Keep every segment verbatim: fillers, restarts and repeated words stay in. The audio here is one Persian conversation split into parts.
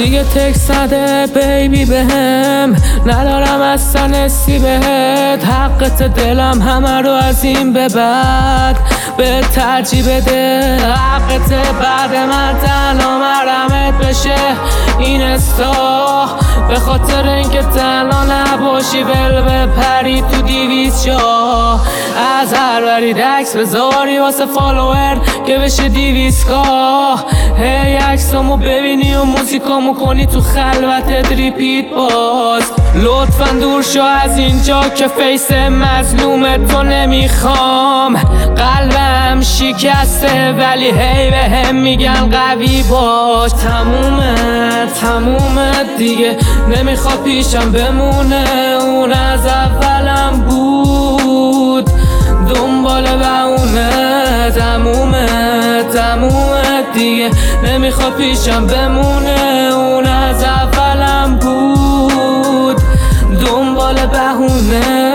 دیگه تکس نده بیبی بهم، ندارم اصلا حسی بهت. حقت دلم همه رو از این به بعد به ترجیح بده. حقت بعد من تنها مرمت بشه این استا، به خاطر اینکه تنها نباشی ول بپری تو دیویز جا. از هر ورید عکس بذاری واسه فالوور که بشه دیویزکا. هی عکسامو ببینی و موزیکامو کنی تو خلوتت ریپیت باز. لطفا دور شو از اینجا که فیس مظلوم تو نمیخوام. قلبم شکسته ولی هی به هم میگن قوی باش. تمومه تمومه دیگه نمیخواد پیشم بمونه. اون از اولم بود دنبال بهونه. تمومه تمومه دیگه نمیخواد پیشم بمونه. اون از اولم بود دنبال بهونه.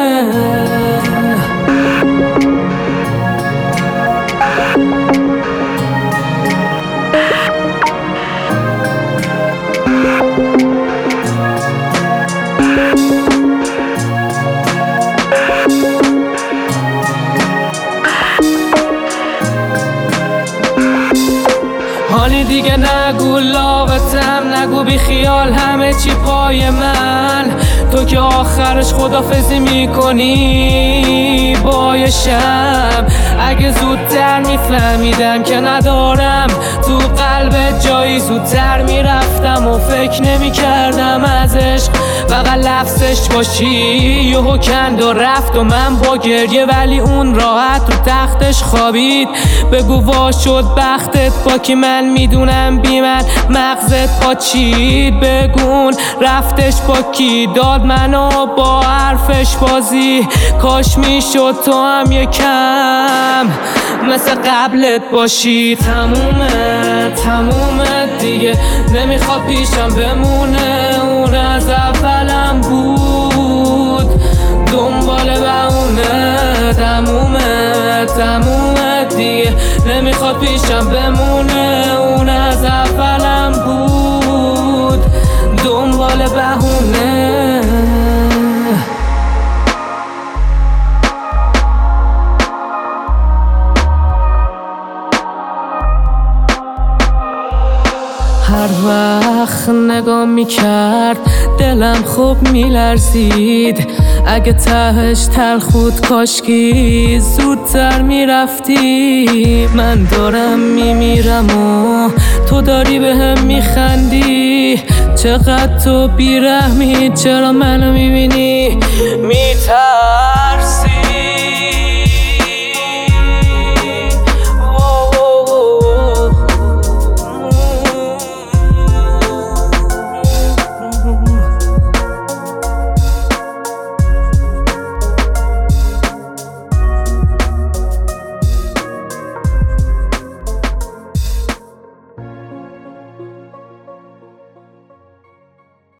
حالی دیگه نگو لاغتم، نگو بی خیال همه چی پای من. تو که آخرش خدافزی میکنی بایشم. اگه زودتر میفهمیدم که ندارم تو قلب جایی، زودتر میرفتم و فکر نمیکردم ازش فقط لفظش باشی. یهو کند و رفت و من با گریه، ولی اون راحت تو تختش خوابید. بگو وا شد بختت با کی، من میدونم بی من مغزت پاچید. بگون رفتش با کی، داد منو با حرفش بازی. کاش میشد تو هم یکم مثل قبلت باشی. تمومه تمومه دیگه نمیخواد پیشم بمونه. اون از اولم بود دنبال بهونه. تمومه تمومه دیگه نمیخواد پیشم بمونه. اون از اولم بود دنبال بهونه. هر وقت نگاه میکرد دلم خوب میلرزید. اگه تهش تلخود کاشکی زودتر میرفتی. من دارم میمیرم و تو داری به هم میخندی. چقدر تو بیرحمی، چرا منو میبینی